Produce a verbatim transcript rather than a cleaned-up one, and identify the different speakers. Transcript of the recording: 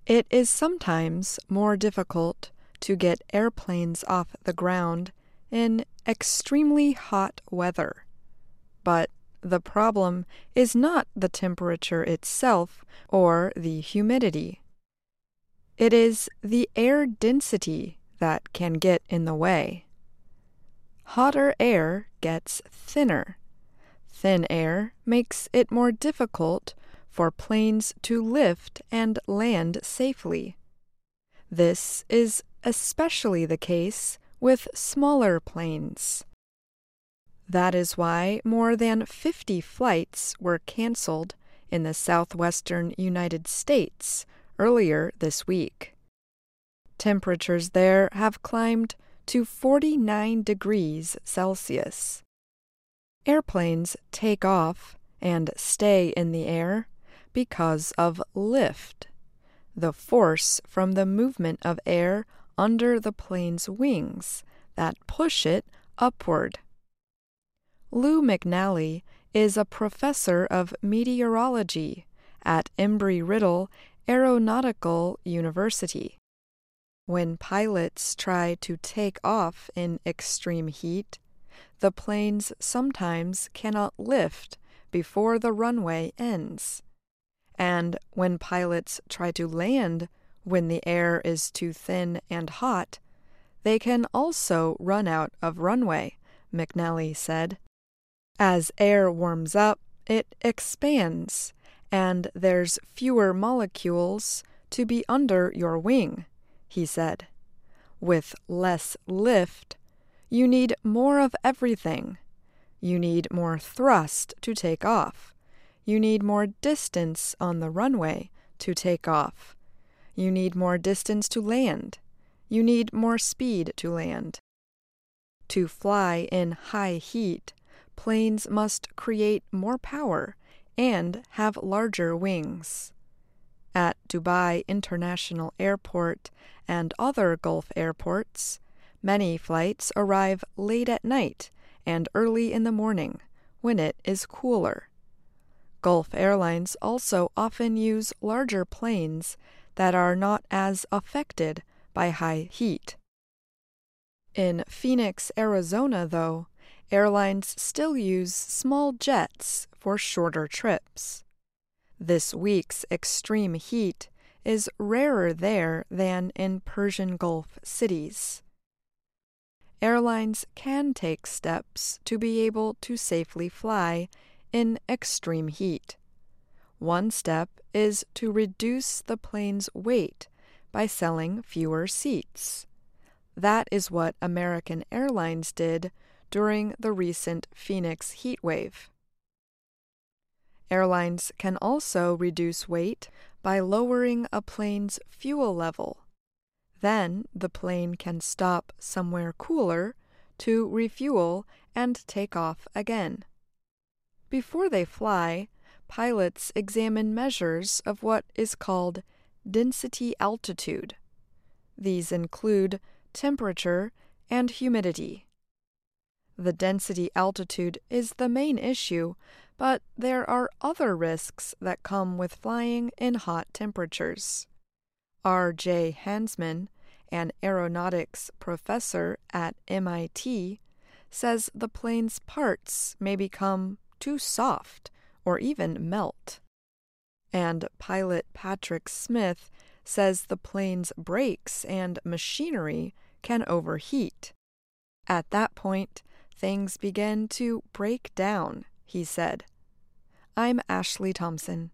Speaker 1: It is sometimes more difficult to get airplanes off the ground in extremely hot weather. But the problem is not the temperature itself or the humidity. It is the air density that can get in the way. Hotter air gets thinner. Thin air makes it more difficult for planes to lift and land safely. This is especially the case with smaller planes. That is why more than fifty flights were canceled in the southwestern United States earlier this week. Temperatures there have climbed to forty-nine degrees Celsius. Airplanes take off and stay in the air because of lift, the force from the movement of air under the plane's wings that push it upward. Lou McNally is a professor of meteorology at Embry-Riddle Aeronautical University. When pilots try to take off in extreme heat, the planes sometimes cannot lift before the runway ends. And when pilots try to land when the air is too thin and hot, they can also run out of runway, McNally said. As air warms up, it expands, and there's fewer molecules to be under your wing, he said. With less lift, you need more of everything. You need more thrust to take off. You need more distance on the runway to take off. You need more distance to land. You need more speed to land. To fly in high heat, planes must create more power and have larger wings. At Dubai International Airport and other Gulf airports, many flights arrive late at night and early in the morning when it is cooler. Gulf Airlines also often use larger planes that are not as affected by high heat. In Phoenix, Arizona, though, airlines still use small jets for shorter trips. This week's extreme heat is rarer there than in Persian Gulf cities. Airlines can take steps to be able to safely fly in extreme heat. One step is to reduce the plane's weight by selling fewer seats. That is what American Airlines did during the recent Phoenix heat wave. Airlines can also reduce weight by lowering a plane's fuel level. Then the plane can stop somewhere cooler to refuel and take off again. Before they fly, pilots examine measures of what is called density altitude. These include temperature and humidity. The density altitude is the main issue, but there are other risks that come with flying in hot temperatures. R J Hansman, an aeronautics professor at M I T, says the plane's parts may become too soft or even melt. And pilot Patrick Smith says the plane's brakes and machinery can overheat. At that point, things begin to break down, he said. I'm Ashley Thompson.